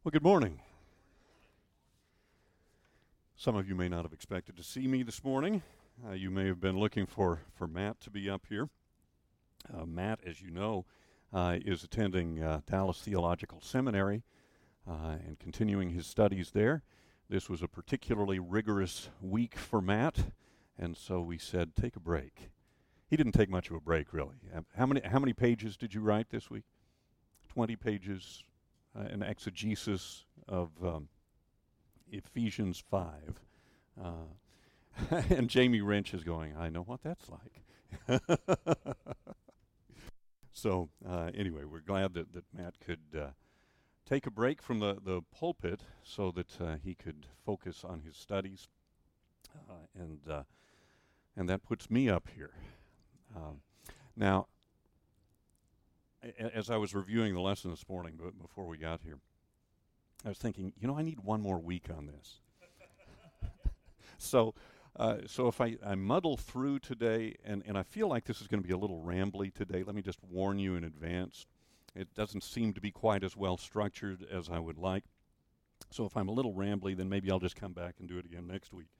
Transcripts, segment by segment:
Well, good morning. Some of you may not have expected to see me this morning. You may have been looking for Matt to be up here. Matt, as you know, is attending Dallas Theological Seminary and continuing his studies there. This was a particularly rigorous week for Matt, and so we said, take a break. He didn't take much of a break, really. How many pages did you write this week? 20 pages, an exegesis of Ephesians 5. And Jamie Wrench is going, I know what that's like. So anyway, we're glad that Matt could take a break from the pulpit so that he could focus on his studies. And that puts me up here. Now, as I was reviewing the lesson this morning before we got here, I was thinking, I need one more week on this. So if I muddle through today, and I feel like this is going to be a little rambly today, let me just warn you in advance. It doesn't seem to be quite as well structured as I would like. So if I'm a little rambly, then maybe I'll just come back and do it again next week.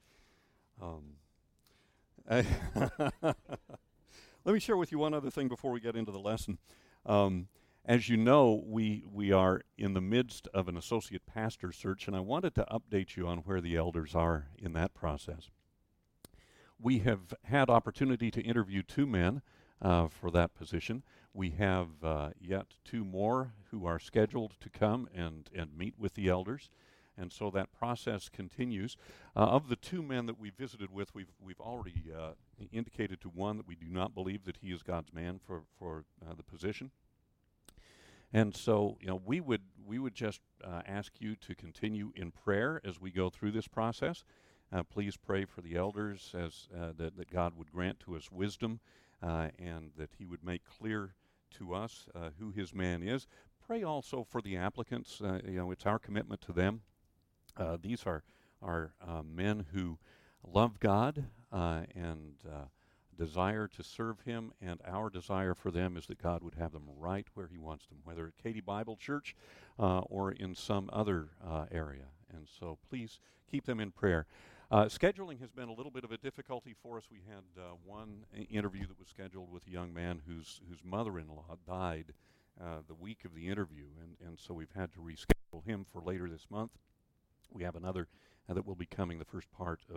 Let me share with you one other thing before we get into the lesson. As you know, we are in the midst of an associate pastor search, and I wanted to update you on where the elders are in that process. We have had opportunity to interview two men for that position. We have yet two more who are scheduled to come and meet with the elders, and so that process continues. Of the two men that we visited with, we've already indicated to one that we do not believe that he is God's man for the position. And so, we would just ask you to continue in prayer as we go through this process. Please pray for the elders as that God would grant to us wisdom and that He would make clear to us who His man is. Pray also for the applicants. It's our commitment to them. These are men who love God and desire to serve Him, and our desire for them is that God would have them right where He wants them, whether at Katy Bible Church or in some other area. And so please keep them in prayer. Scheduling has been a little bit of a difficulty for us. We had one interview that was scheduled with a young man whose mother-in-law died the week of the interview, and so we've had to reschedule him for later this month. We have another that will be coming the first part of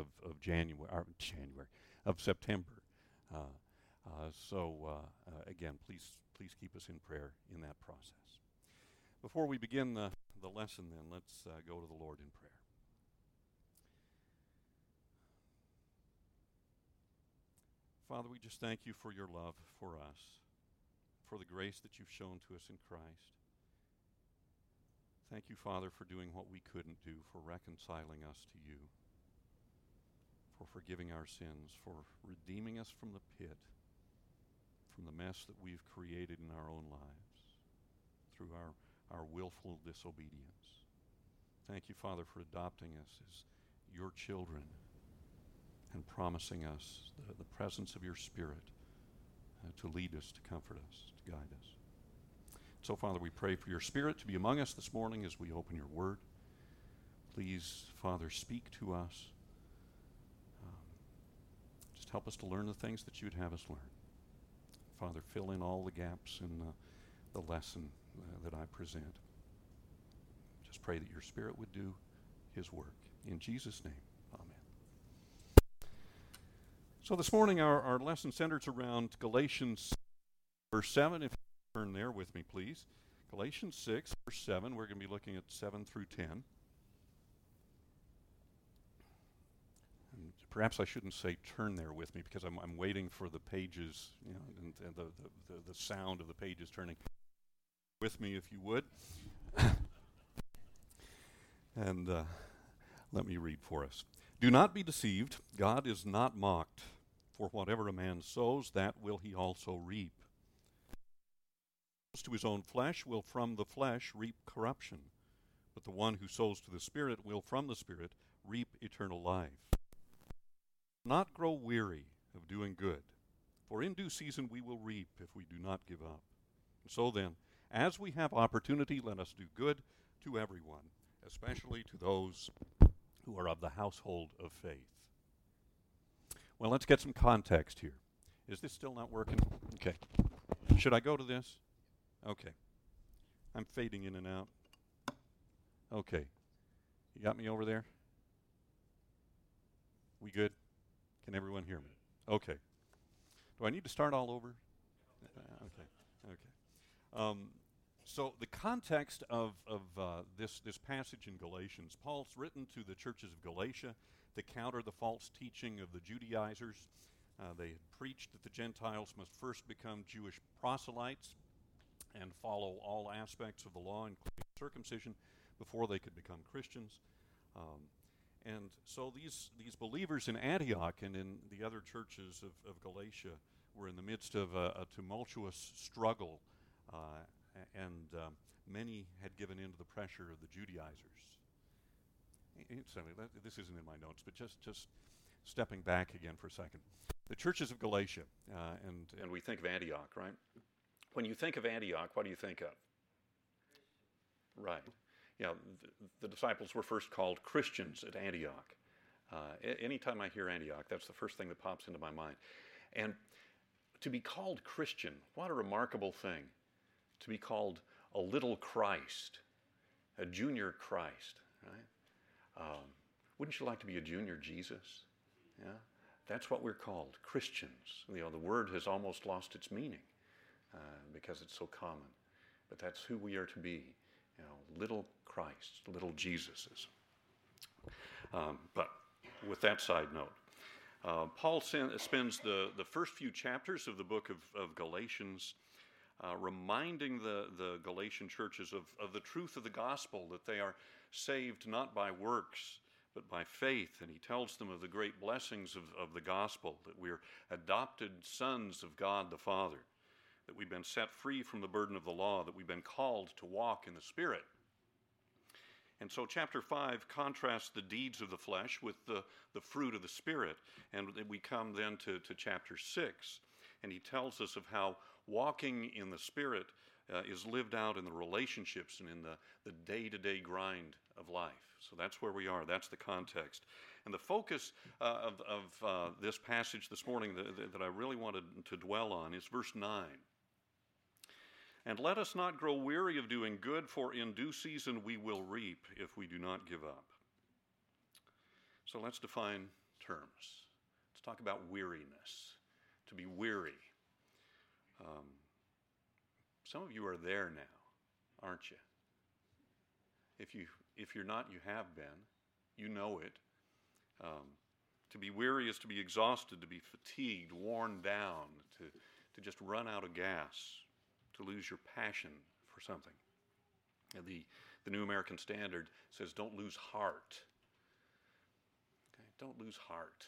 September. Again, please keep us in prayer in that process. Before we begin the lesson, then, let's go to the Lord in prayer. Father, we just thank you for your love for us, for the grace that you've shown to us in Christ. Thank you, Father, for doing what we couldn't do, for reconciling us to you, for forgiving our sins, for redeeming us from the pit, from the mess that we've created in our own lives through our willful disobedience. Thank you, Father, for adopting us as your children and promising us the presence of your Spirit to lead us, to comfort us, to guide us. So, Father, we pray for your Spirit to be among us this morning as we open your word. Please, Father, speak to us. Just help us to learn the things that you'd have us learn. Father, fill in all the gaps in the lesson that I present. Just pray that your Spirit would do his work. In Jesus' name, amen. So this morning our lesson centers around Galatians verse 7. If you turn there with me, please. Galatians 6, verse 7. We're going to be looking at 7 through 10. And perhaps I shouldn't say turn there with me because I'm waiting for the pages, and the sound of the pages turning. With me, if you would. And let me read for us. Do not be deceived. God is not mocked. For whatever a man sows, that will he also reap. To his own flesh will from the flesh reap corruption, but the one who sows to the Spirit will from the Spirit reap eternal life. Do not grow weary of doing good, for in due season we will reap if we do not give up. So then, as we have opportunity, let us do good to everyone, especially to those who are of the household of faith. Well, let's get some context here. Is this still not working? Okay. Should I go to this? Okay. I'm fading in and out. Okay. You got me over there? We good? Can everyone hear me? Okay. Do I need to start all over? Okay. So the context of this passage in Galatians, Paul's written to the churches of Galatia to counter the false teaching of the Judaizers. They had preached that the Gentiles must first become Jewish proselytes and follow all aspects of the law, including circumcision, before they could become Christians. And so these believers in Antioch and in the other churches of Galatia were in the midst of a tumultuous struggle, and many had given in to the pressure of the Judaizers. This isn't in my notes, but just stepping back again for a second. The churches of Galatia, and we think of Antioch, right? When you think of Antioch, what do you think of? Right. Yeah, the disciples were first called Christians at Antioch. Anytime I hear Antioch, that's the first thing that pops into my mind. And to be called Christian, what a remarkable thing. To be called a little Christ, a junior Christ, right? Wouldn't you like to be a junior Jesus? Yeah, that's what we're called, Christians. You know, the word has almost lost its meaning because it's so common. But that's who we are to be, you know, little Christ, little Jesuses. But with that side note, Paul spends the first few chapters of the book of Galatians reminding the Galatian churches of the truth of the gospel, that they are saved not by works, but by faith. And he tells them of the great blessings of the gospel, that we're adopted sons of God the Father, that we've been set free from the burden of the law, that we've been called to walk in the Spirit. And so chapter 5 contrasts the deeds of the flesh with the fruit of the Spirit. And we come then to chapter 6, and he tells us of how walking in the Spirit is lived out in the relationships and in the day-to-day grind of life. So that's where we are. That's the context. And the focus of this passage this morning that I really wanted to dwell on is verse 9. And let us not grow weary of doing good, for in due season we will reap if we do not give up. So let's define terms. Let's talk about weariness. To be weary. Some of you are there now, aren't you? If you're not, you have been. You know it. To be weary is to be exhausted, to be fatigued, worn down, to just run out of gas, to lose your passion for something. The New American Standard says, don't lose heart. Okay? Don't lose heart.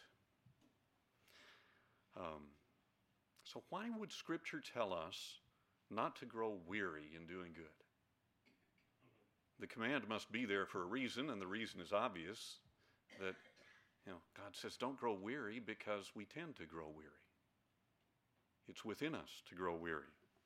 So why would Scripture tell us not to grow weary in doing good? The command must be there for a reason, and the reason is obvious, that God says don't grow weary because we tend to grow weary. It's within us to grow weary.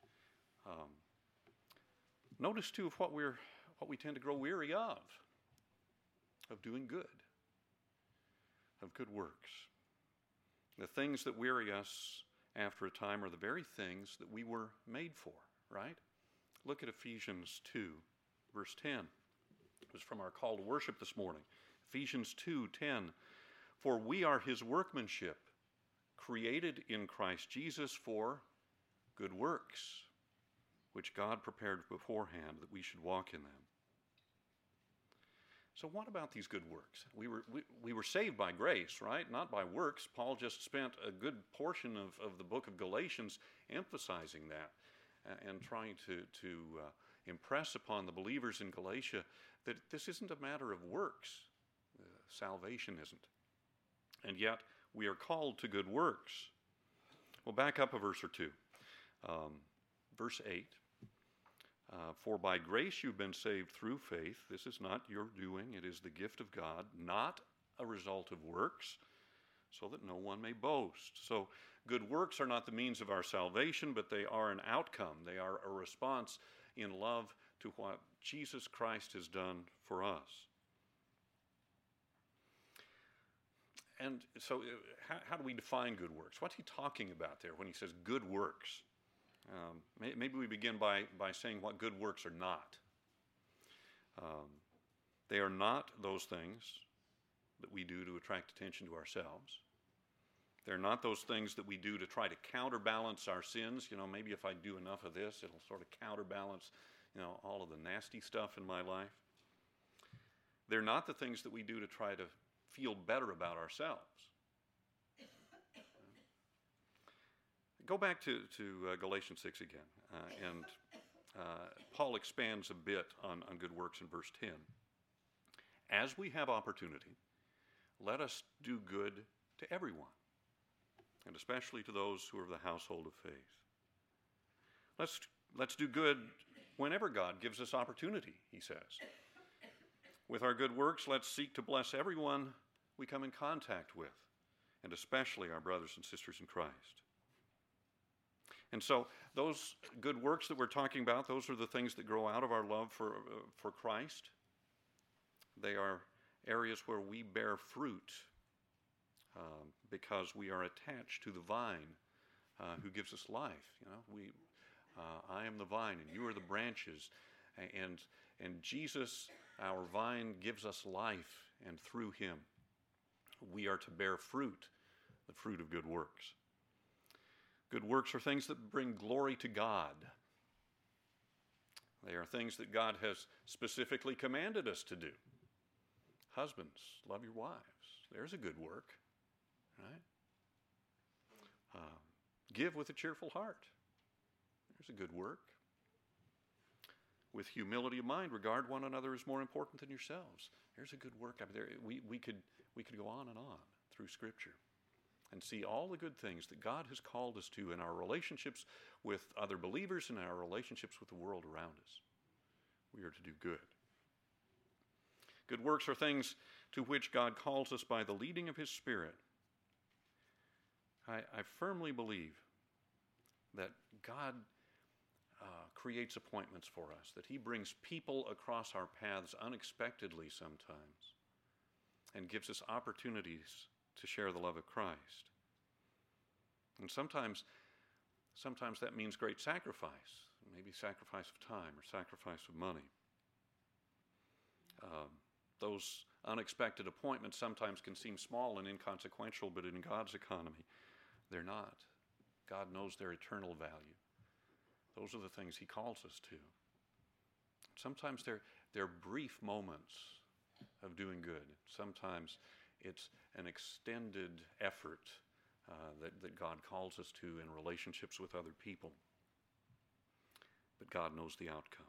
Notice too of what we tend to grow weary of doing good, of good works. The things that weary us after a time are the very things that we were made for, right? Look at Ephesians 2, verse 10. It was from our call to worship this morning. Ephesians 2:10. For we are his workmanship, created in Christ Jesus for good works, which God prepared beforehand that we should walk in them. So what about these good works? We were saved by grace, right? Not by works. Paul just spent a good portion of the book of Galatians emphasizing that and trying to impress upon the believers in Galatia that this isn't a matter of works. Salvation isn't. And yet we are called to good works. Well, back up a verse or two. Verse 8. For by grace you've been saved through faith. This is not your doing. It is the gift of God, not a result of works, so that no one may boast. So good works are not the means of our salvation, but they are an outcome. They are a response in love to what Jesus Christ has done for us. And so how do we define good works? What's he talking about there when he says good works? Maybe we begin by saying what good works are not. They are not those things that we do to attract attention to ourselves. They're not those things that we do to try to counterbalance our sins. Maybe if I do enough of this, it'll sort of counterbalance, all of the nasty stuff in my life. They're not the things that we do to try to feel better about ourselves. Go back to Galatians 6 again, and Paul expands a bit on good works in verse 10. As we have opportunity, let us do good to everyone, and especially to those who are of the household of faith. Let's do good whenever God gives us opportunity, he says. With our good works, let's seek to bless everyone we come in contact with, and especially our brothers and sisters in Christ. And so those good works that we're talking about, those are the things that grow out of our love for Christ. They are areas where we bear fruit because we are attached to the vine who gives us life. I am the vine and you are the branches. And Jesus, our vine, gives us life, and through him we are to bear fruit, the fruit of good works. Good works are things that bring glory to God. They are things that God has specifically commanded us to do. Husbands, love your wives. There's a good work, right? Give with a cheerful heart. There's a good work. With humility of mind, regard one another as more important than yourselves. There's a good work. We could go on and on through Scripture and see all the good things that God has called us to in our relationships with other believers and in our relationships with the world around us. We are to do good. Good works are things to which God calls us by the leading of his Spirit. I firmly believe that God creates appointments for us, that he brings people across our paths unexpectedly sometimes and gives us opportunities to share the love of Christ. And sometimes that means great sacrifice, maybe sacrifice of time or sacrifice of money. Those unexpected appointments sometimes can seem small and inconsequential, but in God's economy, they're not. God knows their eternal value. Those are the things he calls us to. Sometimes they're brief moments of doing good. Sometimes it's an extended effort that God calls us to in relationships with other people. But God knows the outcome.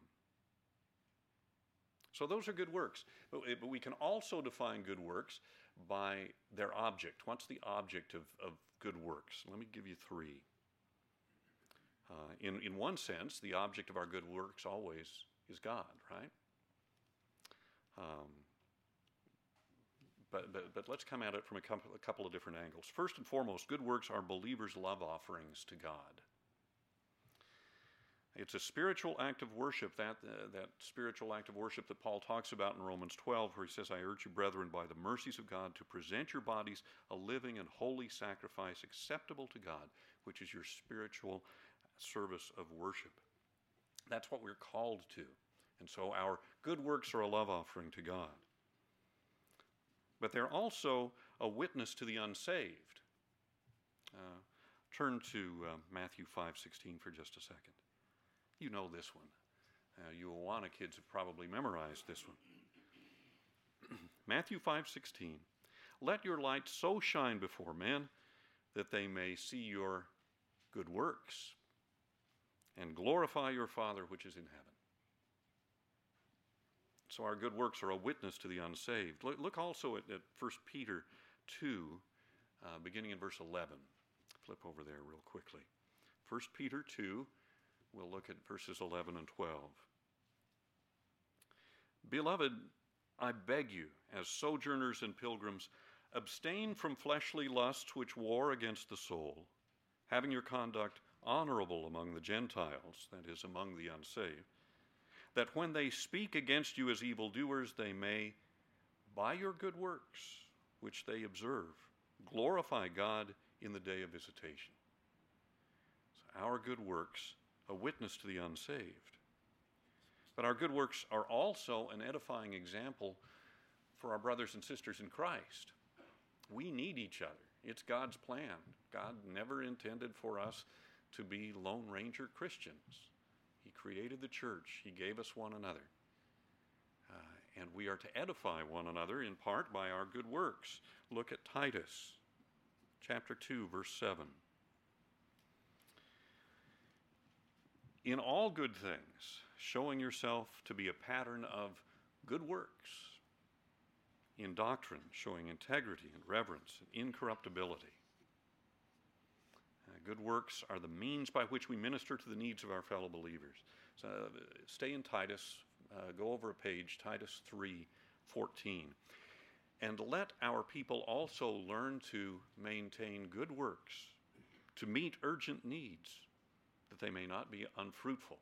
So those are good works. But we can also define good works by their object. What's the object of good works? Let me give you three. In one sense, the object of our good works always is God, right? But let's come at it from a couple of different angles. First and foremost, good works are believers' love offerings to God. It's a spiritual act of worship, that spiritual act of worship that Paul talks about in Romans 12, where he says, I urge you, brethren, by the mercies of God, to present your bodies a living and holy sacrifice acceptable to God, which is your spiritual service of worship. That's what we're called to. And so our good works are a love offering to God. But they're also a witness to the unsaved. Turn to Matthew 5:16 for just a second. You know this one. You Awana kids have probably memorized this one. Matthew 5:16. Let your light so shine before men that they may see your good works and glorify your Father which is in heaven. So our good works are a witness to the unsaved. Look also at 1 Peter 2, beginning in verse 11. Flip over there real quickly. 1 Peter 2, we'll look at verses 11 and 12. Beloved, I beg you, as sojourners and pilgrims, abstain from fleshly lusts which war against the soul, having your conduct honorable among the Gentiles, that is, among the unsaved, that when they speak against you as evildoers, they may, by your good works, which they observe, glorify God in the day of visitation. So our good works, a witness to the unsaved. But our good works are also an edifying example for our brothers and sisters in Christ. We need each other. It's God's plan. God never intended for us to be Lone Ranger Christians. He created the church. He gave us one another. And we are to edify one another in part by our good works. Look at Titus chapter 2, verse 7. In all good things, showing yourself to be a pattern of good works. In doctrine, showing integrity and reverence and incorruptibility. Good works are the means by which we minister to the needs of our fellow believers. So stay in Titus, go over a page, Titus 3:14. And let our people also learn to maintain good works, to meet urgent needs, that they may not be unfruitful.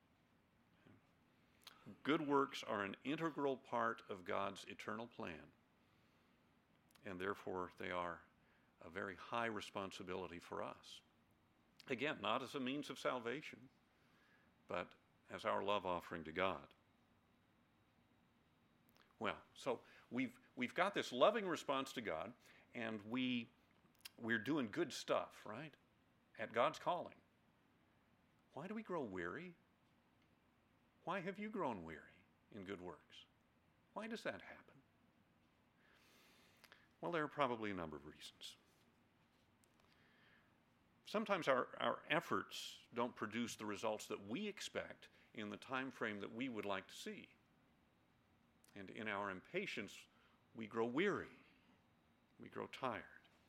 Good works are an integral part of God's eternal plan, and therefore they are a very high responsibility for us. Again, not as a means of salvation, but as our love offering to God. Well, so we've got this loving response to God, and we're doing good stuff, right? At God's calling. Why do we grow weary? Why have you grown weary in good works? Why does that happen? Well, there are probably a number of reasons. Sometimes our efforts don't produce the results that we expect in the time frame that we would like to see. And in our impatience, we grow weary. We grow tired.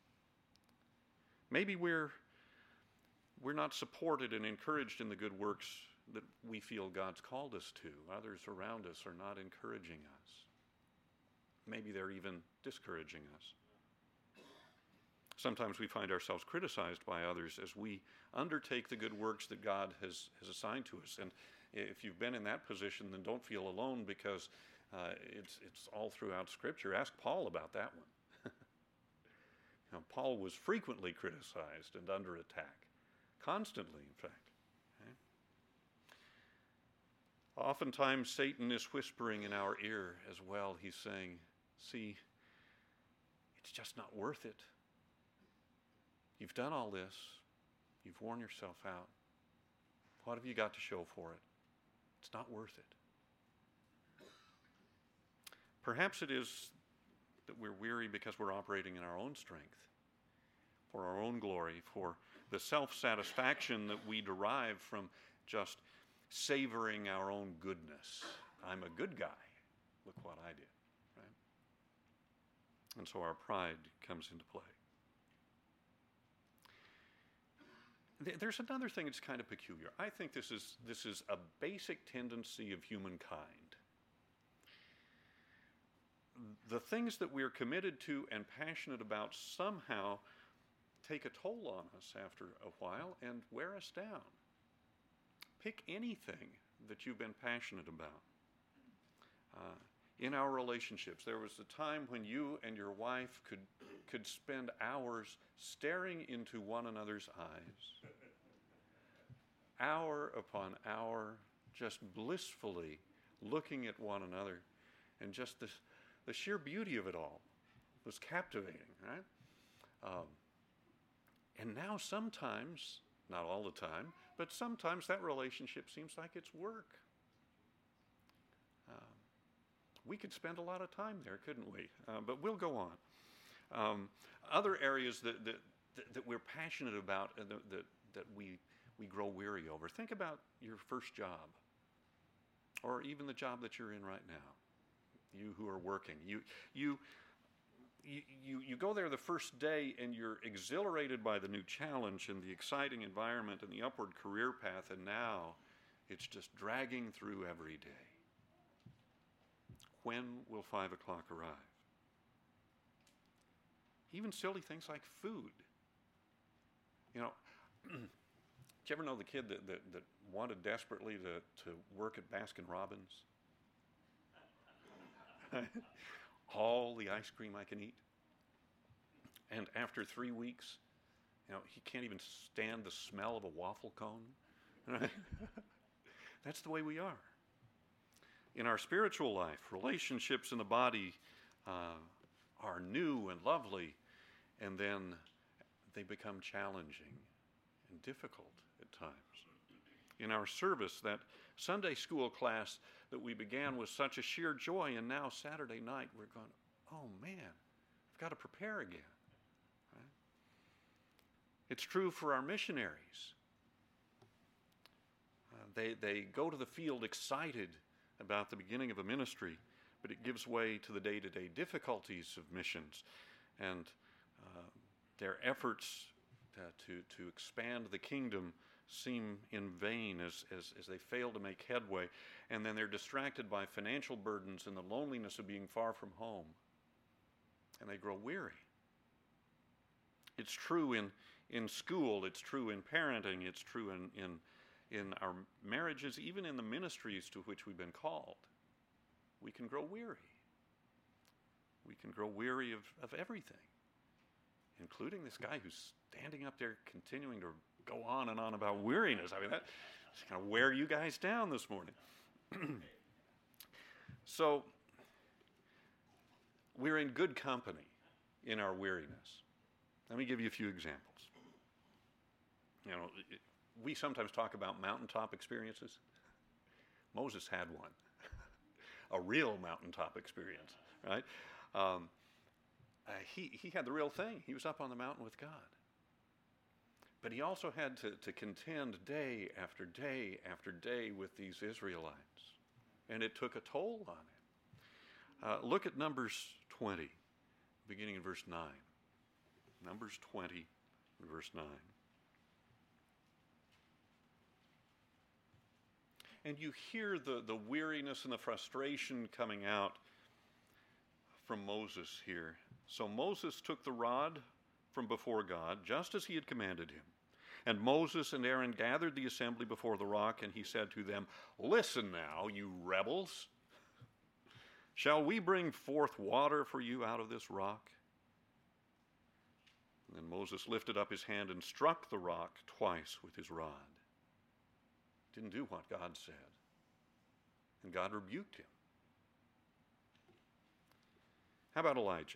Maybe we're not supported and encouraged in the good works that we feel God's called us to. Others around us are not encouraging us. Maybe they're even discouraging us. Sometimes we find ourselves criticized by others as we undertake the good works that God has assigned to us. And if you've been in that position, then don't feel alone, because it's all throughout Scripture. Ask Paul about that one. Paul was frequently criticized and under attack, constantly, in fact. Oftentimes, Satan is whispering in our ear as well. He's saying, see, it's just not worth it. You've done all this. You've worn yourself out. What have you got to show for it? It's not worth it. Perhaps it is that we're weary because we're operating in our own strength, for our own glory, for the self-satisfaction that we derive from just savoring our own goodness. I'm a good guy. Look what I did. Right? And so our pride comes into play. There's another thing that's kind of peculiar. I think this is a basic tendency of humankind. The things that we're committed to and passionate about somehow take a toll on us after a while and wear us down. Pick anything that you've been passionate about. In our relationships, there was a time when you and your wife could spend hours staring into one another's eyes, hour upon hour, just blissfully looking at one another, and just the sheer beauty of it all was captivating, right? And now sometimes, not all the time, but sometimes that relationship seems like it's work. We could spend a lot of time there, couldn't we? But we'll go on. Other areas that we're passionate about and that we grow weary over. Think about your first job, or even the job that you're in right now. You who are working, you go there the first day and you're exhilarated by the new challenge and the exciting environment and the upward career path, and now it's just dragging through every day. When will 5 o'clock arrive? Even silly things like food. you ever know the kid that wanted desperately to work at Baskin Robbins? All the ice cream I can eat. And after 3 weeks, he can't even stand the smell of a waffle cone. Right? That's the way we are. In our spiritual life, relationships in the body are new and lovely, and then they become challenging and difficult at times. In our service, that Sunday school class that we began with such a sheer joy, and now Saturday night we're going, oh man, I've got to prepare again. Right? It's true for our missionaries. They go to the field excited about the beginning of a ministry, but it gives way to the day-to-day difficulties of missions, and their efforts to expand the kingdom seem in vain as they fail to make headway, and then they're distracted by financial burdens and the loneliness of being far from home, and they grow weary. It's true in school, it's true in parenting, it's true in our marriages, even in the ministries to which we've been called. We can grow weary. We can grow weary of everything, including this guy who's standing up there continuing to go on and on about weariness. I mean, that's going to wear you guys down this morning. So, we're in good company in our weariness. Let me give you a few examples. We sometimes talk about mountaintop experiences. Moses had one, a real mountaintop experience, right? He had the real thing. He was up on the mountain with God. But he also had to contend day after day after day with these Israelites. And it took a toll on him. Look at Numbers 20, beginning in verse 9. Numbers 20, verse 9. And you hear the weariness and the frustration coming out from Moses here. So Moses took the rod from before God, just as he had commanded him. And Moses and Aaron gathered the assembly before the rock, and he said to them, "Listen now, you rebels. Shall we bring forth water for you out of this rock?" And then Moses lifted up his hand and struck the rock twice with his rod. Didn't do what God said. And God rebuked him. How about Elijah?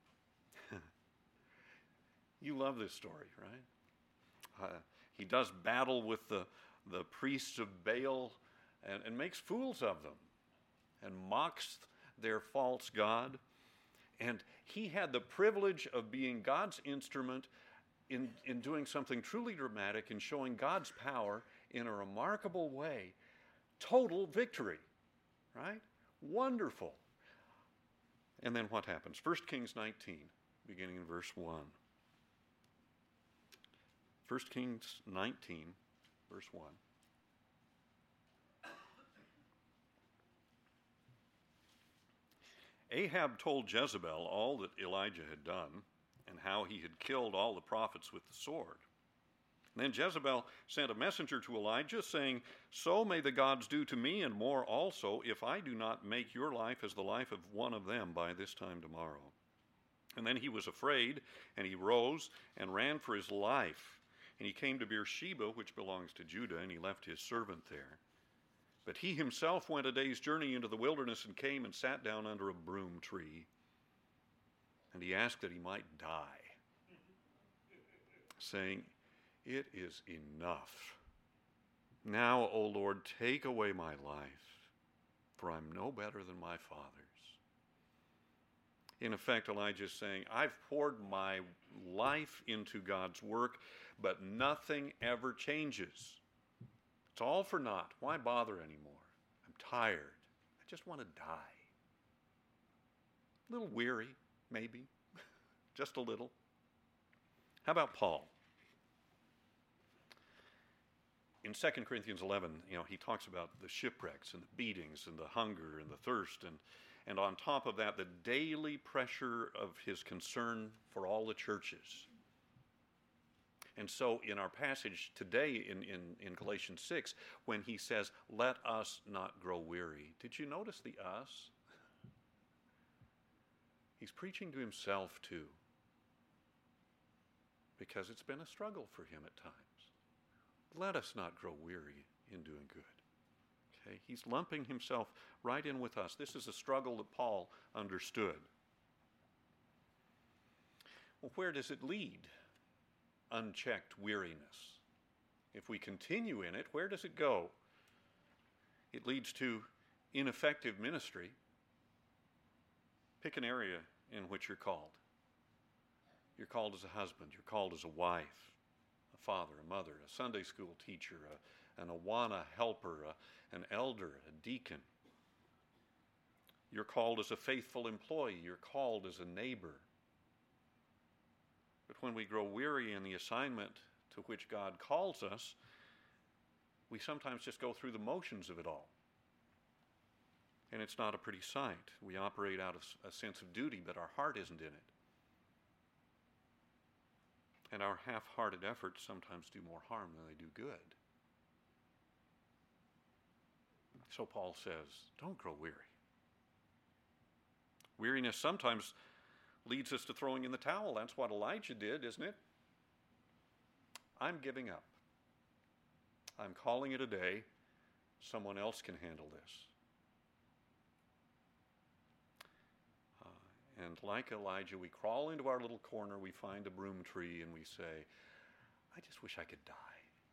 You love this story, right? He does battle with the priests of Baal and makes fools of them and mocks their false god. And he had the privilege of being God's instrument in doing something truly dramatic and showing God's power in a remarkable way. Total victory, right? Wonderful. And then what happens? 1 Kings 19, beginning in verse 1. 1 Kings 19, verse 1. Ahab told Jezebel all that Elijah had done and how he had killed all the prophets with the sword. Then Jezebel sent a messenger to Elijah, saying, "So may the gods do to me and more also, if I do not make your life as the life of one of them by this time tomorrow." And then he was afraid, and he rose and ran for his life. And he came to Beersheba, which belongs to Judah, and he left his servant there. But he himself went a day's journey into the wilderness and came and sat down under a broom tree. And he asked that he might die, saying, "It is enough. Now, O Lord, take away my life, for I'm no better than my father's." In effect, Elijah is saying, I've poured my life into God's work, but nothing ever changes. It's all for naught. Why bother anymore? I'm tired. I just want to die. A little weary, maybe. Just a little. How about Paul? In 2 Corinthians 11, he talks about the shipwrecks and the beatings and the hunger and the thirst, and on top of that, the daily pressure of his concern for all the churches. And so in our passage today in Galatians 6, when he says, let us not grow weary, did you notice the us? He's preaching to himself too, because it's been a struggle for him at times. Let us not grow weary in doing good. Okay? He's lumping himself right in with us. This is a struggle that Paul understood. Well, where does it lead? Unchecked weariness. If we continue in it, where does it go? It leads to ineffective ministry. Pick an area in which you're called. You're called as a husband. You're called as a wife, a father, a mother, a Sunday school teacher, an Awana helper, an elder, a deacon. You're called as a faithful employee. You're called as a neighbor. But when we grow weary in the assignment to which God calls us, we sometimes just go through the motions of it all. And it's not a pretty sight. We operate out of a sense of duty, but our heart isn't in it. And our half-hearted efforts sometimes do more harm than they do good. So Paul says, don't grow weary. Weariness sometimes leads us to throwing in the towel. That's what Elijah did, isn't it? I'm giving up. I'm calling it a day. Someone else can handle this. And like Elijah, we crawl into our little corner, we find a broom tree, and we say, I just wish I could die.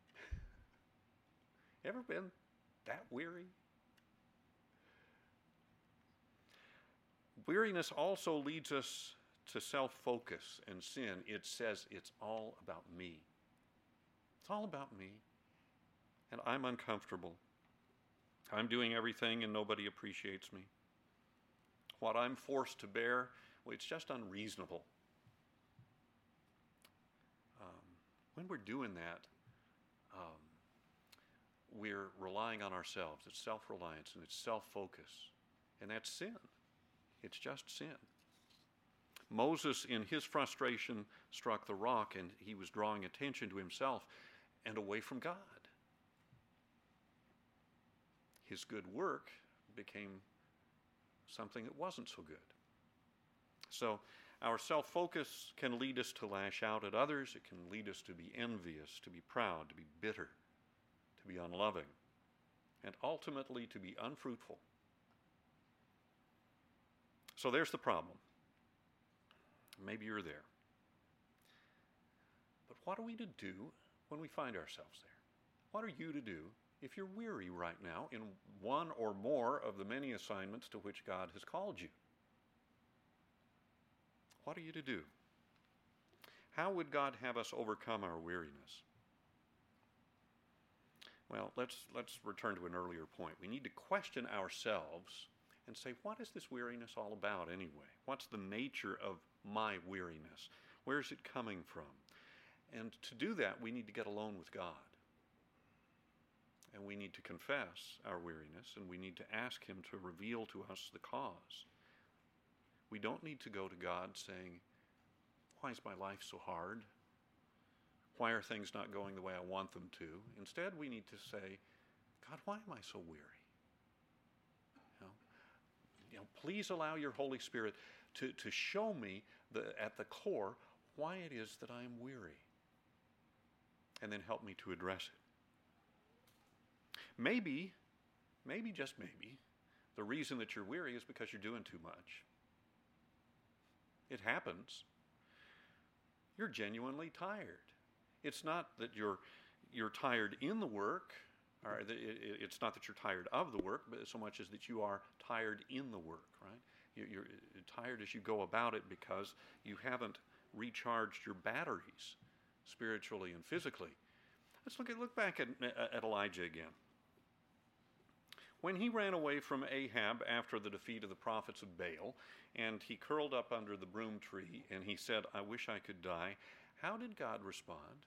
Ever been that weary? Weariness also leads us to self-focus and sin. It says it's all about me. It's all about me. And I'm uncomfortable. I'm doing everything and nobody appreciates me. What I'm forced to bear, well, it's just unreasonable. When we're doing that, we're relying on ourselves. It's self-reliance and it's self-focus. And that's sin. It's just sin. Moses, in his frustration, struck the rock, and he was drawing attention to himself and away from God. His good work became something that wasn't so good. So our self-focus can lead us to lash out at others. It can lead us to be envious, to be proud, to be bitter, to be unloving, and ultimately to be unfruitful. So there's the problem. Maybe you're there. But what are we to do when we find ourselves there? What are you to do if you're weary right now in one or more of the many assignments to which God has called you? What are you to do? How would God have us overcome our weariness? Well, let's return to an earlier point. We need to question ourselves and say, what is this weariness all about anyway? What's the nature of my weariness? Where is it coming from? And to do that, we need to get alone with God. And we need to confess our weariness, and we need to ask Him to reveal to us the cause. We don't need to go to God saying, why is my life so hard? Why are things not going the way I want them to? Instead, we need to say, God, why am I so weary? Please allow your Holy Spirit to show me at the core why it is that I am weary. And then help me to address it. Maybe, just maybe, the reason that you're weary is because you're doing too much. It happens. You're genuinely tired. It's not that you're tired in the work, or it's not that you're tired of the work, but so much as that you are tired in the work, right? You're tired as you go about it because you haven't recharged your batteries spiritually and physically. Let's look back at Elijah again. When he ran away from Ahab after the defeat of the prophets of Baal, and he curled up under the broom tree, and he said, I wish I could die, how did God respond?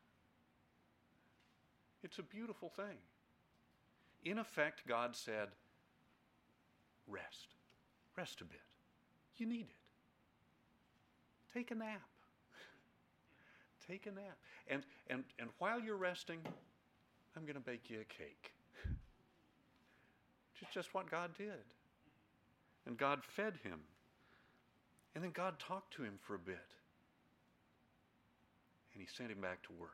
It's a beautiful thing. In effect, God said, rest. Rest a bit. You need it. Take a nap. Take a nap. And while you're resting, I'm going to bake you a cake. It's just what God did. And God fed him. And then God talked to him for a bit. And he sent him back to work.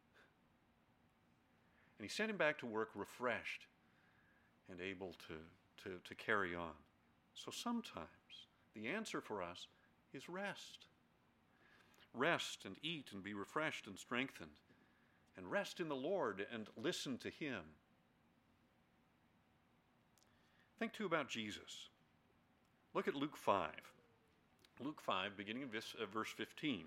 And he sent him back to work refreshed and able to carry on. So sometimes the answer for us is rest. Rest and eat and be refreshed and strengthened. And rest in the Lord and listen to him. Think too about Jesus. Look at Luke 5. Luke 5, beginning in verse 15.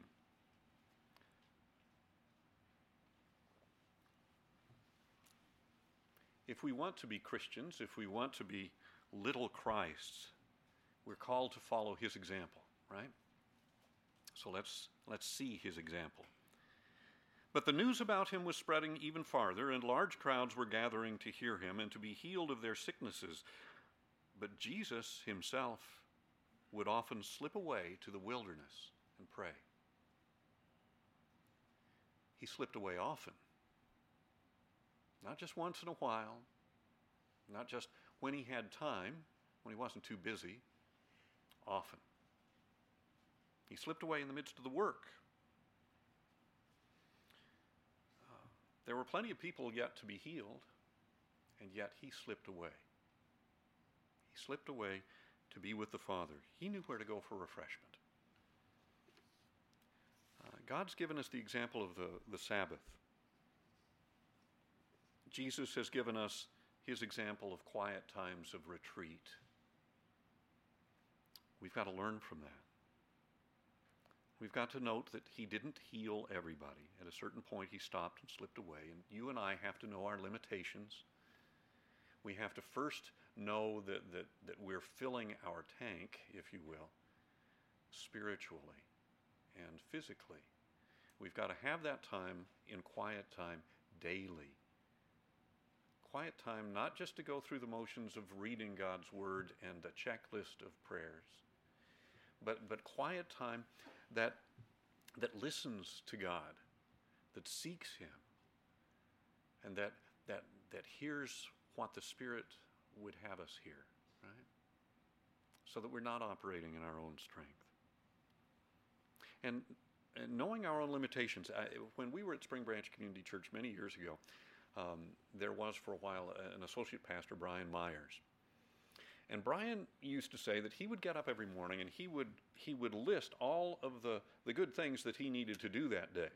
If we want to be Christians, if we want to be little Christs, we're called to follow his example, right? So let's see his example. But the news about him was spreading even farther, and large crowds were gathering to hear him and to be healed of their sicknesses. But Jesus himself would often slip away to the wilderness and pray. He slipped away often. Not just once in a while, not just when he had time, when he wasn't too busy, often. He slipped away in the midst of the work. There were plenty of people yet to be healed, and yet he slipped away. He slipped away to be with the Father. He knew where to go for refreshment. God's given us the example of the Sabbath. Jesus has given us his example of quiet times of retreat. We've got to learn from that. We've got to note that he didn't heal everybody. At a certain point, he stopped and slipped away. And you and I have to know our limitations. We have to first know that we're filling our tank, if you will, spiritually and physically. We've got to have that time in quiet time daily. Quiet time not just to go through the motions of reading God's Word and a checklist of prayers, but quiet time that listens to God, that seeks him, and that hears what the Spirit would have us hear, right? So that we're not operating in our own strength. And knowing our own limitations, when we were at Spring Branch Community Church many years ago, there was for a while an associate pastor, Brian Myers. And Brian used to say that he would get up every morning and he would list all of the good things that he needed to do that day.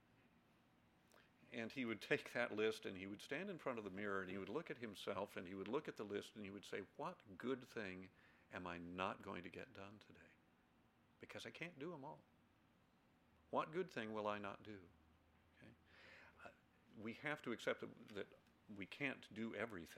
And he would take that list and he would stand in front of the mirror and he would look at himself and he would look at the list and he would say, what good thing am I not going to get done today? Because I can't do them all. What good thing will I not do? Okay? We have to accept that we can't do everything.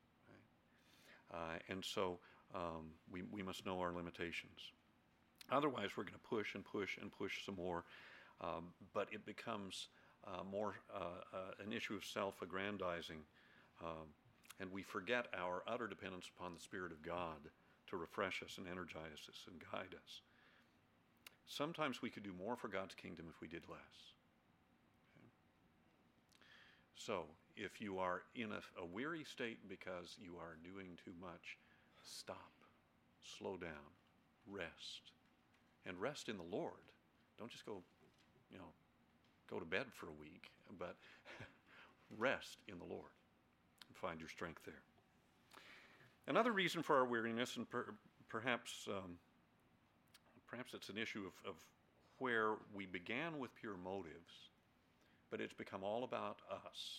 And so we must know our limitations. Otherwise, we're going to push and push and push some more, but it becomes more an issue of self-aggrandizing, and we forget our utter dependence upon the Spirit of God to refresh us and energize us and guide us. Sometimes we could do more for God's kingdom if we did less. Okay? So, if you are in a weary state because you are doing too much, stop, slow down, rest, and rest in the Lord. Don't just go to bed for a week, but rest in the Lord and find your strength there. Another reason for our weariness, and perhaps it's an issue of where we began with pure motives, but it's become all about us.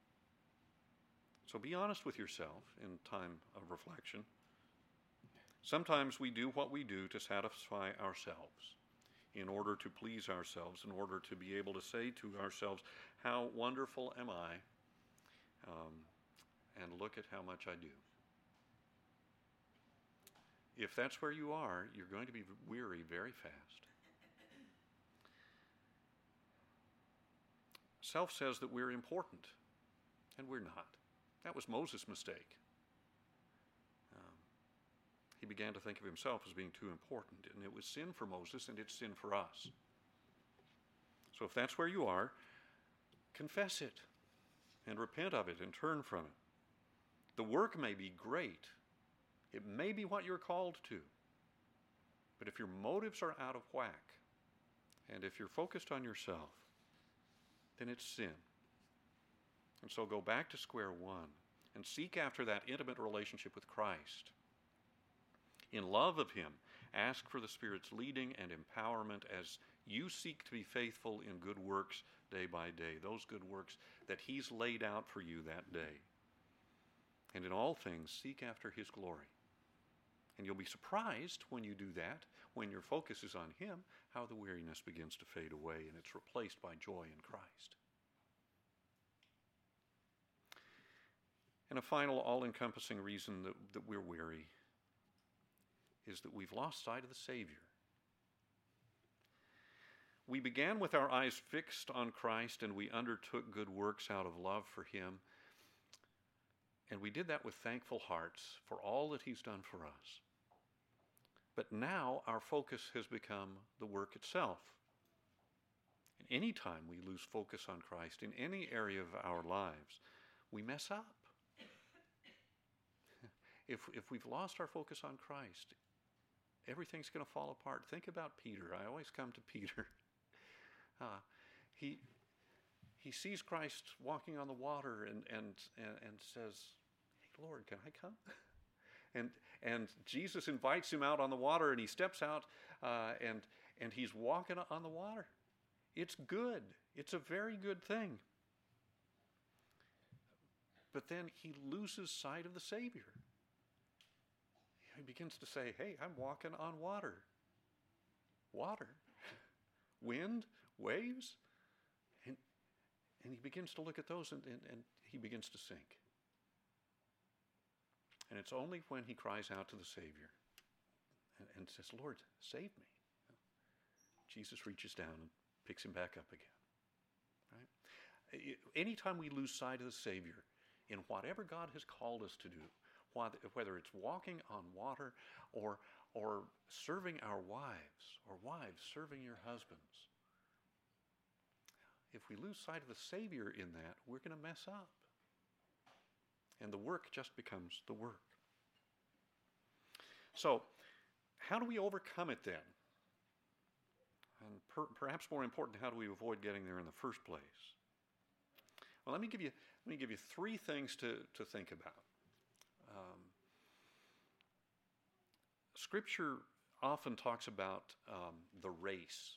So be honest with yourself in time of reflection. Sometimes we do what we do to satisfy ourselves, in order to please ourselves, in order to be able to say to ourselves, how wonderful am I, and look at how much I do. If that's where you are, you're going to be weary very fast. Self says that we're important, and we're not. That was Moses' mistake. He began to think of himself as being too important, and it was sin for Moses, and it's sin for us. So if that's where you are, confess it and repent of it and turn from it. The work may be great. It may be what you're called to. But if your motives are out of whack, and if you're focused on yourself, then it's sin. And so go back to square one and seek after that intimate relationship with Christ. In love of Him, ask for the Spirit's leading and empowerment as you seek to be faithful in good works day by day, those good works that He's laid out for you that day. And in all things, seek after His glory. And you'll be surprised when you do that, when your focus is on Him, how the weariness begins to fade away and it's replaced by joy in Christ. And a final all-encompassing reason that we're weary is that we've lost sight of the Savior. We began with our eyes fixed on Christ, and we undertook good works out of love for Him. And we did that with thankful hearts for all that He's done for us. But now our focus has become the work itself. And any time we lose focus on Christ in any area of our lives, we mess up. If we've lost our focus on Christ, everything's going to fall apart. Think about Peter. I always come to Peter. He sees Christ walking on the water and says, "Hey, Lord, can I come?" And Jesus invites him out on the water, and he steps out, and he's walking on the water. It's good. It's a very good thing. But then he loses sight of the Savior. He begins to say, "Hey, I'm walking on water. Water. Wind, waves." And he begins to look at those, and he begins to sink. And it's only when he cries out to the Savior and says, "Lord, save me," Jesus reaches down and picks him back up again. Right? Anytime we lose sight of the Savior in whatever God has called us to do, whether it's walking on water or serving our wives, or wives serving your husbands, if we lose sight of the Savior in that, we're going to mess up. And the work just becomes the work. So, how do we overcome it then? And perhaps more important, how do we avoid getting there in the first place? Well, let me give you three things to think about. Scripture often talks about the race.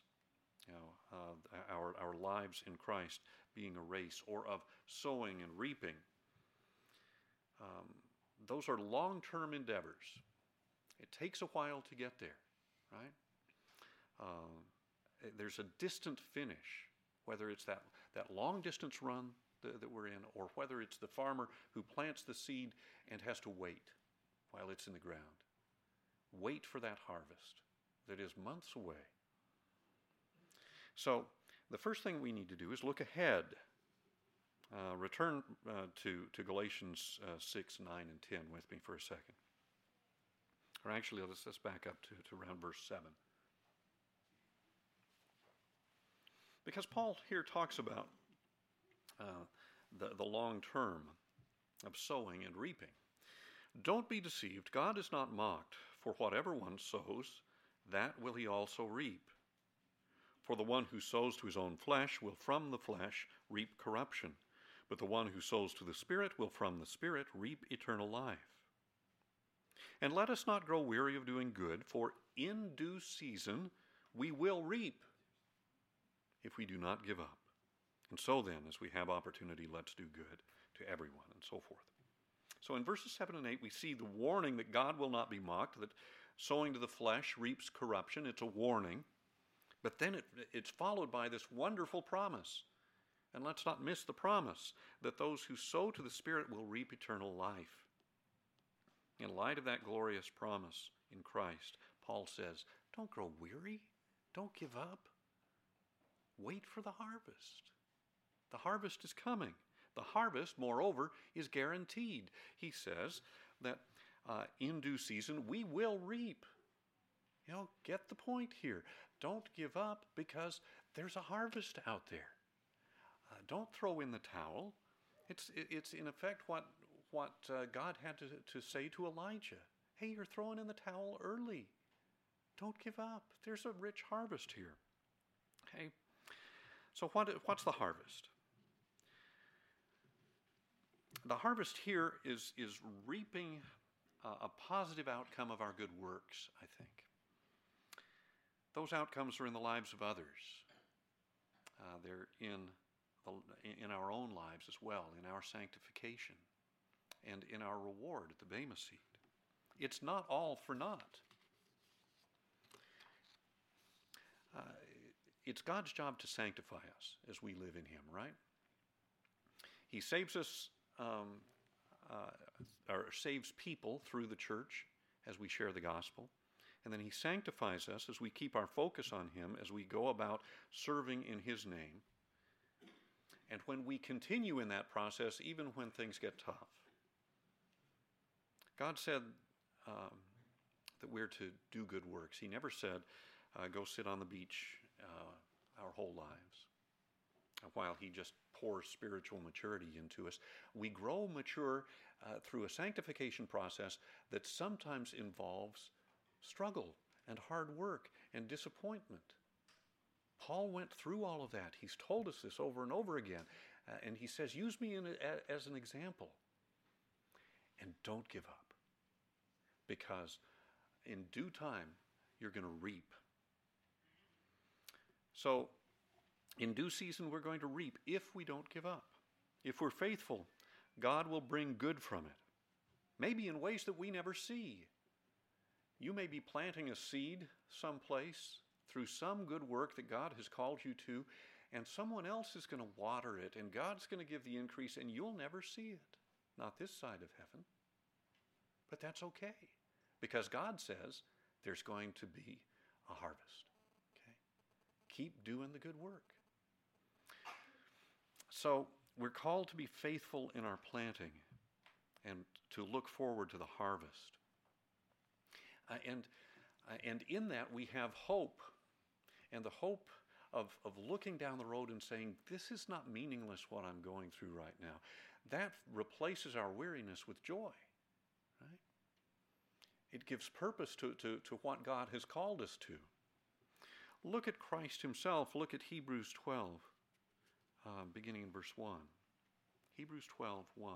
Our lives in Christ being a race, or of sowing and reaping. Those are long-term endeavors. It takes a while to get there, right? There's a distant finish, whether it's that long-distance run that we're in, or whether it's the farmer who plants the seed and has to wait while it's in the ground. Wait for that harvest that is months away. So the first thing we need to do is look ahead. Return to Galatians 6, 9, and 10 with me for a second. Or actually, let's back up to around verse 7. Because Paul here talks about the long term of sowing and reaping. "Don't be deceived. God is not mocked. For whatever one sows, that will he also reap. For the one who sows to his own flesh will from the flesh reap corruption, but the one who sows to the Spirit will from the Spirit reap eternal life. And let us not grow weary of doing good, for in due season we will reap if we do not give up. And so then, as we have opportunity, let's do good to everyone," and so forth. So in verses 7 and 8, we see the warning that God will not be mocked, that sowing to the flesh reaps corruption. It's a warning. But then it's followed by this wonderful promise. And let's not miss the promise that those who sow to the Spirit will reap eternal life. In light of that glorious promise in Christ, Paul says, don't grow weary. Don't give up. Wait for the harvest. The harvest is coming. The harvest, moreover, is guaranteed. He says that in due season we will reap. Get the point here. Don't give up, because There's a harvest out there. Don't throw in the towel. It's in effect what God had to say to Elijah. Hey, you're throwing in the towel early. Don't give up. There's a rich harvest here. Okay. So what's the harvest? The harvest here is reaping a positive outcome of our good works, I think. Those outcomes are in the lives of others. They're in our own lives as well, in our sanctification, and in our reward at the Bema seat. It's not all for naught. It's God's job to sanctify us as we live in Him, right? He saves us, or saves people through the church as we share the gospel. And then He sanctifies us as we keep our focus on Him, as we go about serving in His name. And when we continue in that process, even when things get tough. God said that we're to do good works. He never said, go sit on the beach our whole lives. While He just pours spiritual maturity into us, we grow mature through a sanctification process that sometimes involves struggle and hard work and disappointment. Paul went through all of that. He's told us this over and over again. And he says, use me as an example. And don't give up. Because in due time, you're going to reap. So, in due season, we're going to reap if we don't give up. If we're faithful, God will bring good from it. Maybe in ways that we never see. You may be planting a seed someplace through some good work that God has called you to, and someone else is going to water it, and God's going to give the increase, and you'll never see it. Not this side of heaven. But that's okay, because God says there's going to be a harvest. Okay? Keep doing the good work. So we're called to be faithful in our planting and to look forward to the harvest. And in that we have hope, and the hope of looking down the road and saying, this is not meaningless what I'm going through right now. That replaces our weariness with joy. Right? It gives purpose to what God has called us to. Look at Christ Himself. Look at Hebrews 12, beginning in verse 1. Hebrews 12, 1.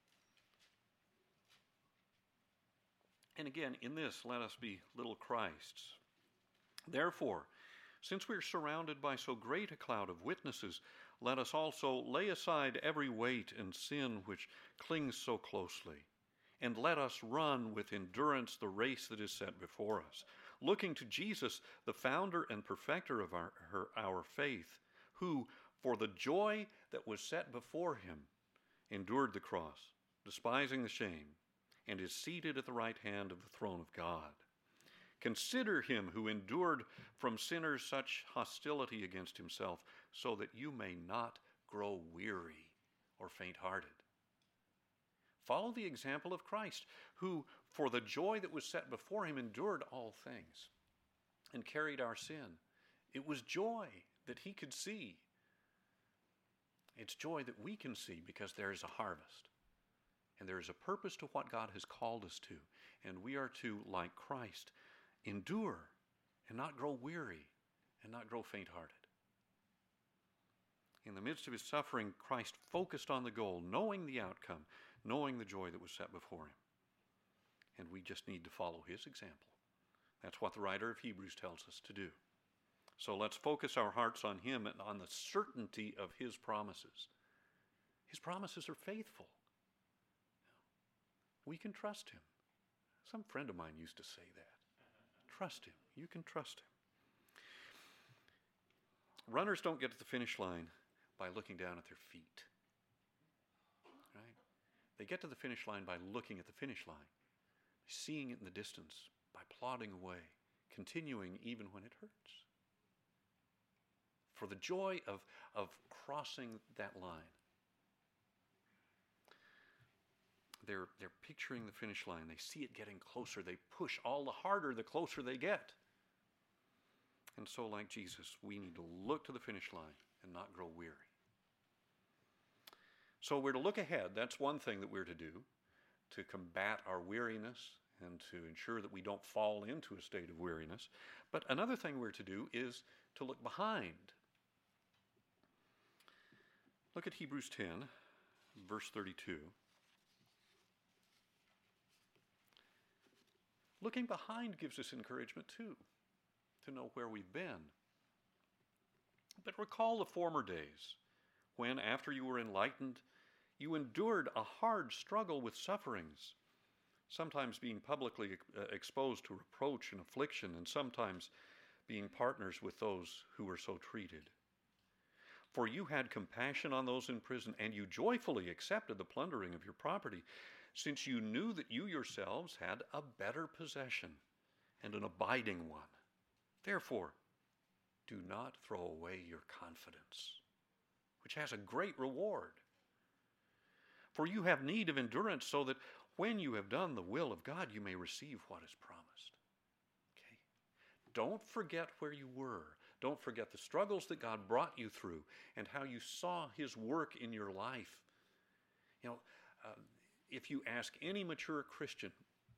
And again, in this, let us be little Christs. Therefore, since we are surrounded by so great a cloud of witnesses, let us also lay aside every weight and sin which clings so closely, and let us run with endurance the race that is set before us, looking to Jesus, the founder and perfecter of our faith, who, for the joy that was set before Him, endured the cross, despising the shame, and is seated at the right hand of the throne of God. Consider Him who endured from sinners such hostility against Himself, so that you may not grow weary or faint-hearted. Follow the example of Christ, who, for the joy that was set before Him, endured all things and carried our sin. It was joy that He could see. It's joy that we can see because there is a harvest. And there is a purpose to what God has called us to. And we are to, like Christ, endure and not grow weary and not grow faint-hearted. In the midst of His suffering, Christ focused on the goal, knowing the outcome, knowing the joy that was set before Him. And we just need to follow His example. That's what the writer of Hebrews tells us to do. So let's focus our hearts on Him and on the certainty of His promises. His promises are faithful. We can trust Him. Some friend of mine used to say that. Trust Him. You can trust Him. Runners don't get to the finish line by looking down at their feet. Right? They get to the finish line by looking at the finish line, seeing it in the distance, by plodding away, continuing even when it hurts. For the joy of crossing that line. They're picturing the finish line. They see it getting closer. They push all the harder the closer they get. And so, like Jesus, we need to look to the finish line and not grow weary. So we're to look ahead. That's one thing that we're to do, to combat our weariness and to ensure that we don't fall into a state of weariness. But another thing we're to do is to look behind. Look at Hebrews 10, verse 32. Looking behind gives us encouragement too, to know where we've been. But recall the former days, when, after you were enlightened, you endured a hard struggle with sufferings, sometimes being publicly exposed to reproach and affliction, and sometimes being partners with those who were so treated. For you had compassion on those in prison, and you joyfully accepted the plundering of your property, since you knew that you yourselves had a better possession and an abiding one. Therefore, do not throw away your confidence, which has a great reward. For you have need of endurance, so that when you have done the will of God, you may receive what is promised. Okay? Don't forget where you were. Don't forget the struggles that God brought you through and how you saw His work in your life. If you ask any mature Christian,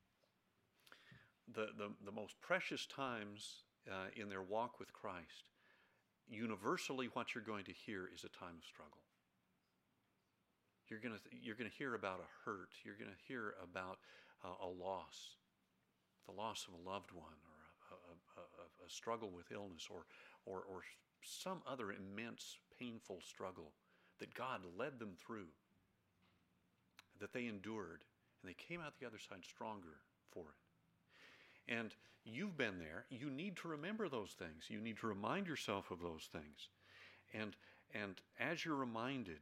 the most precious times in their walk with Christ, universally what you're going to hear is a time of struggle. You're going to hear about a hurt. You're going to hear about a loss, the loss of a loved one, or a struggle with illness, or some other immense, painful struggle that God led them through, that they endured, and they came out the other side stronger for it. And you've been there. You need to remember those things. You need to remind yourself of those things. And as you're reminded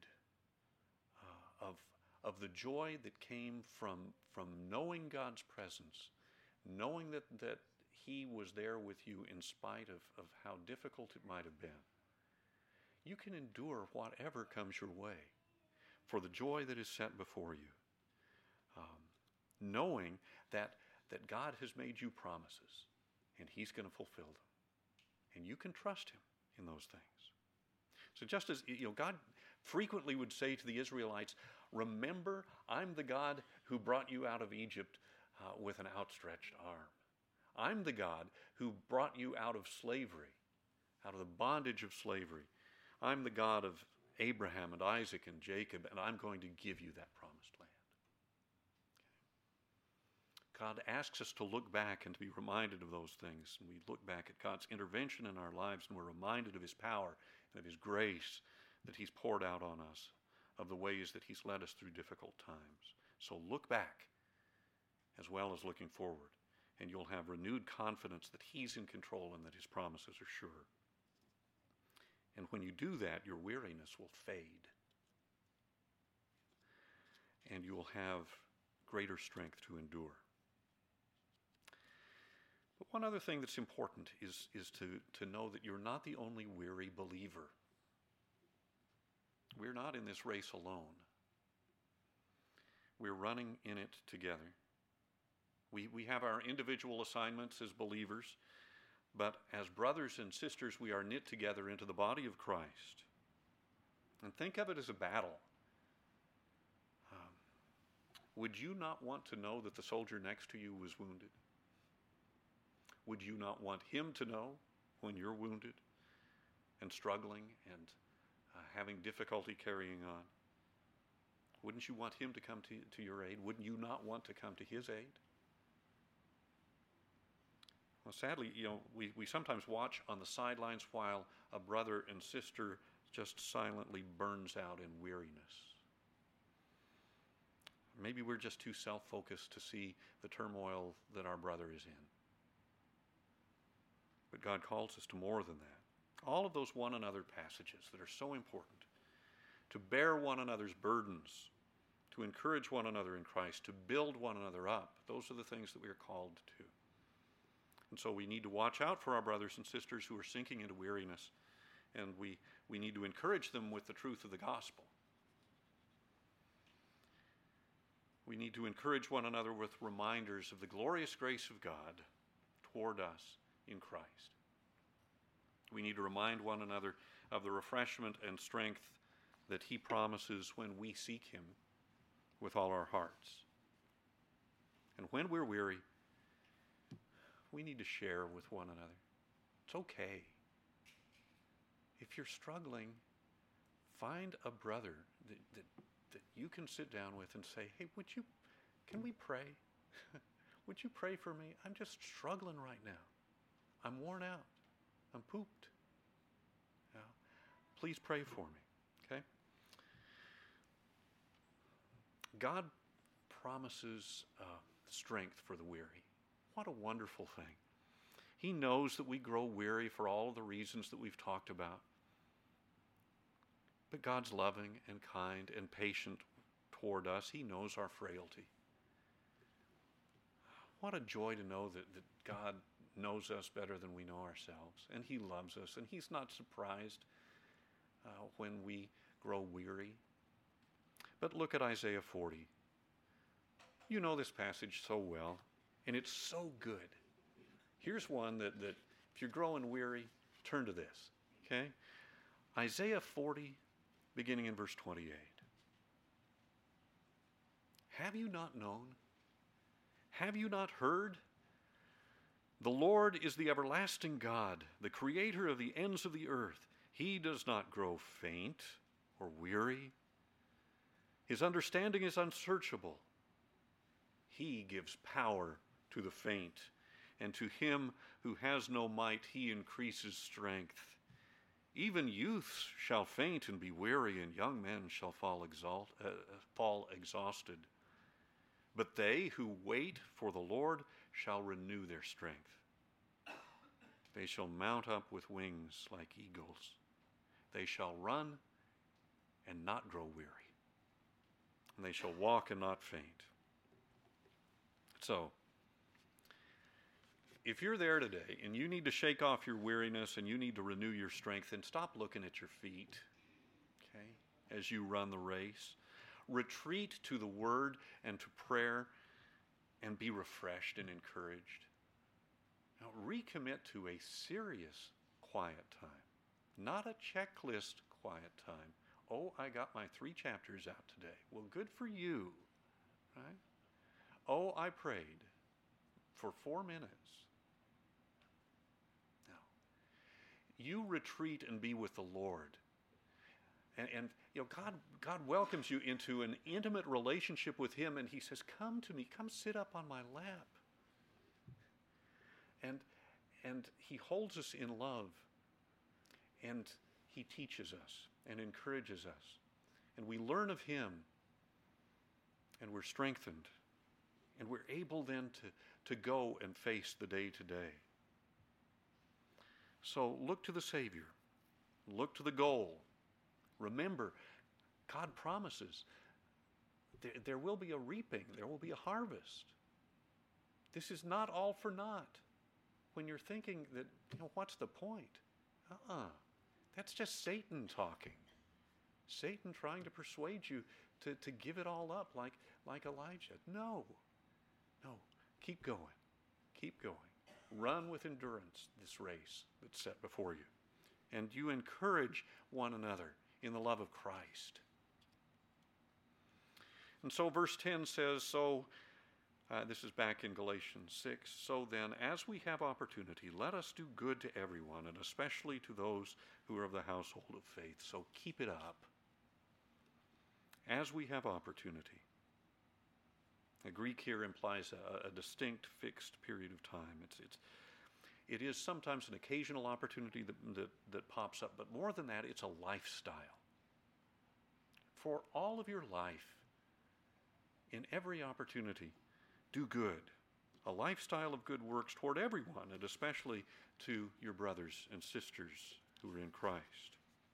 of the joy that came from knowing God's presence, knowing that He was there with you in spite of how difficult it might have been, you can endure whatever comes your way for the joy that is set before you, knowing that God has made you promises and He's going to fulfill them, and you can trust Him in those things. So just as God frequently would say to the Israelites, remember, I'm the God who brought you out of Egypt with an outstretched arm. I'm the God who brought you out of slavery, out of the bondage of slavery. I'm the God of Abraham and Isaac and Jacob, and I'm going to give you that promised land. God asks us to look back and to be reminded of those things. And we look back at God's intervention in our lives, and we're reminded of His power and of His grace that He's poured out on us, of the ways that He's led us through difficult times. So look back as well as looking forward, and you'll have renewed confidence that He's in control and that His promises are sure. And when you do that, your weariness will fade, and you will have greater strength to endure. But one other thing that's important is to know that you're not the only weary believer. We're not in this race alone. We're running in it together. We have our individual assignments as believers, but as brothers and sisters, we are knit together into the body of Christ. And think of it as a battle. Would you not want to know that the soldier next to you was wounded? Would you not want him to know when you're wounded and struggling and having difficulty carrying on? Wouldn't you want him to come to your aid? Wouldn't you not want to come to his aid? Well, sadly, we sometimes watch on the sidelines while a brother and sister just silently burns out in weariness. Maybe we're just too self-focused to see the turmoil that our brother is in. But God calls us to more than that. All of those one another passages that are so important, to bear one another's burdens, to encourage one another in Christ, to build one another up, those are the things that we are called to. And so we need to watch out for our brothers and sisters who are sinking into weariness, and we need to encourage them with the truth of the gospel. We need to encourage one another with reminders of the glorious grace of God toward us in Christ. We need to remind one another of the refreshment and strength that He promises when we seek Him with all our hearts. And when we're weary, we need to share with one another. It's okay. If you're struggling, find a brother that you can sit down with and say, hey, can we pray? Would you pray for me? I'm just struggling right now. I'm worn out. I'm pooped. Now, please pray for me, okay? God promises strength for the weary. What a wonderful thing. He knows that we grow weary for all of the reasons that we've talked about. But God's loving and kind and patient toward us. He knows our frailty. What a joy to know that God knows us better than we know ourselves, and He loves us, and He's not surprised when we grow weary. But look at Isaiah 40. You know this passage so well, and it's so good. Here's one that if you're growing weary, turn to this, okay? Isaiah 40, beginning in verse 28. Have you not known? Have you not heard? The Lord is the everlasting God, the creator of the ends of the earth. He does not grow faint or weary. His understanding is unsearchable. He gives power to the faint, and to him who has no might he increases strength. Even youths shall faint and be weary, and young men shall fall exhausted. But they who wait for the Lord shall renew their strength. They shall mount up with wings like eagles. They shall run and not grow weary. And they shall walk and not faint. So, if you're there today and you need to shake off your weariness and you need to renew your strength, then stop looking at your feet, okay, as you run the race. Retreat to the Word and to prayer and be refreshed and encouraged. Now, recommit to a serious quiet time, not a checklist quiet time. Oh, I got my 3 chapters out today. Well, good for you, right? Oh, I prayed for 4 minutes. No. You retreat and be with the Lord. And you know, God welcomes you into an intimate relationship with Him, and He says, come to me, come sit up on my lap. And He holds us in love, and He teaches us and encourages us. And we learn of Him, and we're strengthened, and we're able then to go and face the day to day. So look to the Savior. Look to the goal. Remember, God promises there will be a reaping. There will be a harvest. This is not all for naught. When you're thinking that, you know, what's the point? That's just Satan talking. Satan trying to persuade you to give it all up like Elijah. No. Keep going. Keep going. Run with endurance this race that's set before you. And you encourage one another in the love of Christ. And so verse 10 says, this is back in Galatians 6, so then, as we have opportunity, let us do good to everyone, and especially to those who are of the household of faith. So keep it up. As we have opportunity. The Greek here implies a distinct, fixed period of time. It is sometimes an occasional opportunity that pops up, but more than that, it's a lifestyle. For all of your life, in every opportunity, do good. A lifestyle of good works toward everyone, and especially to your brothers and sisters who are in Christ.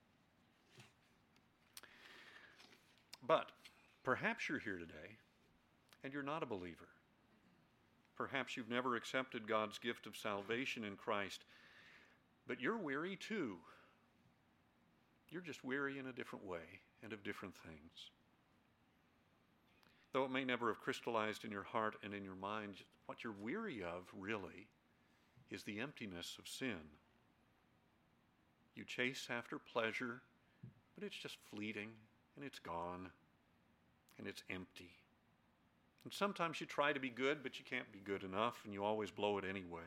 But perhaps you're here today and you're not a believer. Perhaps you've never accepted God's gift of salvation in Christ, but you're weary too. You're just weary in a different way and of different things. Though it may never have crystallized in your heart and in your mind, what you're weary of, really, is the emptiness of sin. You chase after pleasure, but it's just fleeting, and it's gone, and it's empty. And sometimes you try to be good, but you can't be good enough, and you always blow it anyway.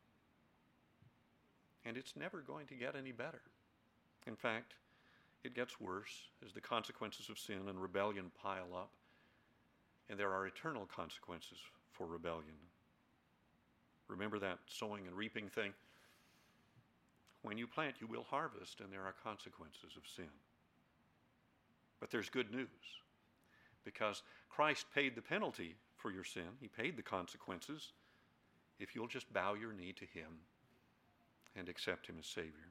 And it's never going to get any better. In fact, it gets worse as the consequences of sin and rebellion pile up, and there are eternal consequences for rebellion. Remember that sowing and reaping thing? When you plant, you will harvest, and there are consequences of sin. But there's good news, because Christ paid the penalty for your sin. He paid the consequences if you'll just bow your knee to Him and accept Him as Savior.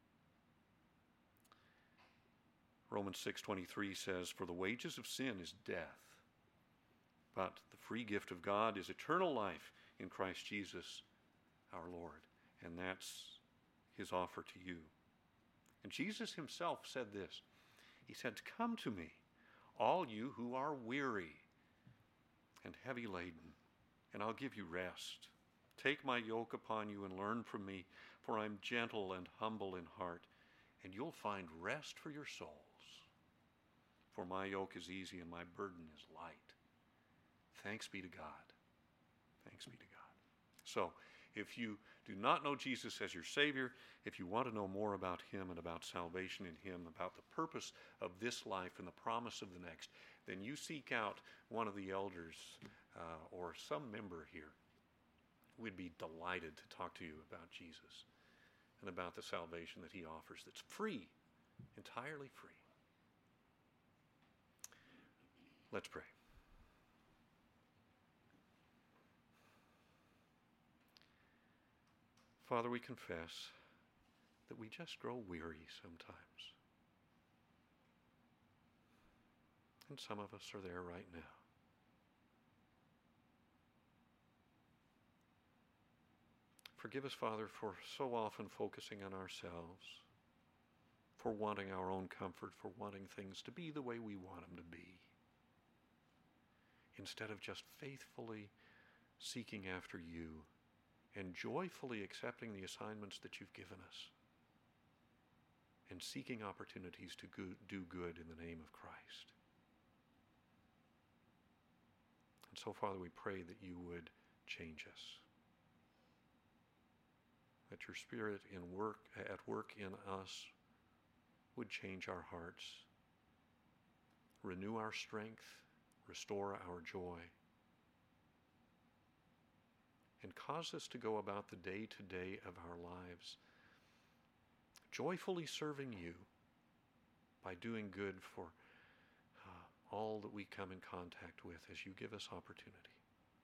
Romans 6:23 says, "For the wages of sin is death, but the free gift of God is eternal life in Christ Jesus our Lord." And that's His offer to you. And Jesus Himself said this. He said, "Come to me, all you who are weary and heavy laden, and I'll give you rest. Take my yoke upon you and learn from me, for I'm gentle and humble in heart, and you'll find rest for your souls. For my yoke is easy and my burden is light." Thanks be to God. Thanks be to God. So, if you do not know Jesus as your Savior, if you want to know more about Him and about salvation in Him, about the purpose of this life and the promise of the next, then you seek out one of the elders or some member here. We'd be delighted to talk to you about Jesus and about the salvation that He offers that's free, entirely free. Let's pray. Father, we confess that we just grow weary sometimes. And some of us are there right now. Forgive us, Father, for so often focusing on ourselves, for wanting our own comfort, for wanting things to be the way we want them to be, instead of just faithfully seeking after you and joyfully accepting the assignments that you've given us and seeking opportunities to do good in the name of Christ. And so, Father, we pray that you would change us, that your Spirit at work in us would change our hearts, renew our strength, restore our joy, and cause us to go about the day-to-day of our lives joyfully serving you by doing good for all that we come in contact with as you give us opportunity.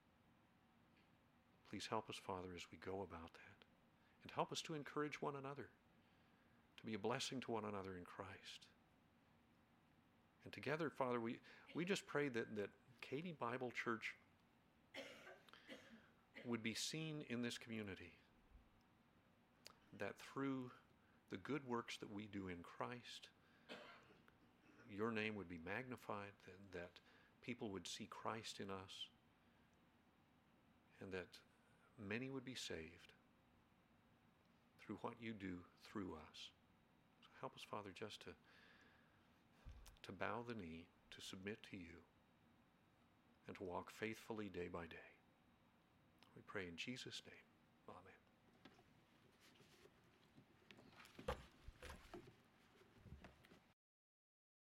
Please help us, Father, as we go about that, and help us to encourage one another, to be a blessing to one another in Christ. And together, Father, we just pray that Katy Bible Church would be seen in this community, that through the good works that we do in Christ, your name would be magnified, that people would see Christ in us, and that many would be saved through what you do through us. So help us, Father, just to bow the knee, to submit to you, and to walk faithfully day by day. We pray in Jesus' name.